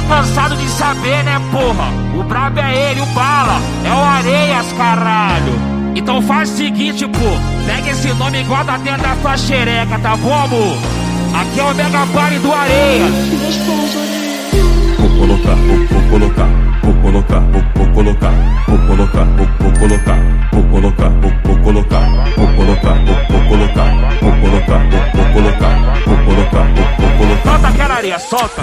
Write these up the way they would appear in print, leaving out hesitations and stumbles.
cansado de saber, né, porra? O brabo é ele, o bala, é o Areias, caralho. Então faz o seguinte, pô, pega esse nome igual tá dentro da sua xereca, tá bom, amor? Aqui é o Mega Party do Areias. Vou colocar, vou colocar, vou colocar, vou colocar, vou colocar, vou colocar, vou colocar, vou colocar, vou colocar, vou colocar, vou colocar, vou colocar, vou colocar, vou colocar. Solta aquela areia, solta.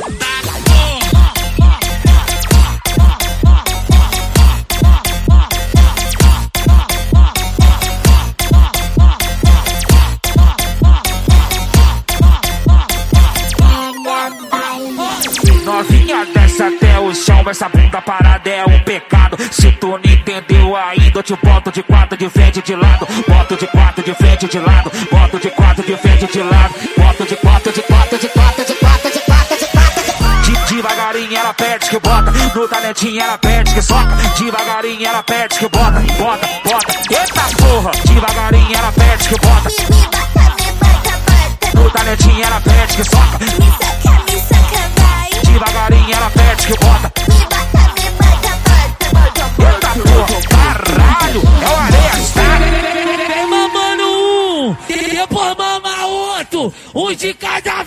Novinha desce até o chão, essa bunda parada é um pecado. Se tu não entendeu ainda, eu te boto de quatro de frente de lado. Boto de quatro de frente de lado. Boto de quatro de frente de lado. Boto de quatro, de quatro, de quatro, de quatro, de quatro, de quatro. Devagarinho ela perde que bota, no talentinho ela perde que soca. Devagarinho ela perde que bota, bota, bota. Eita porra! Devagarinho ela perde que bota. No talentinho ela perde que soca. Devagarinho ela perde que bota. Eita porra, caralho, é o Areias, tá? Vem mamando um, depois mama outro, um de cada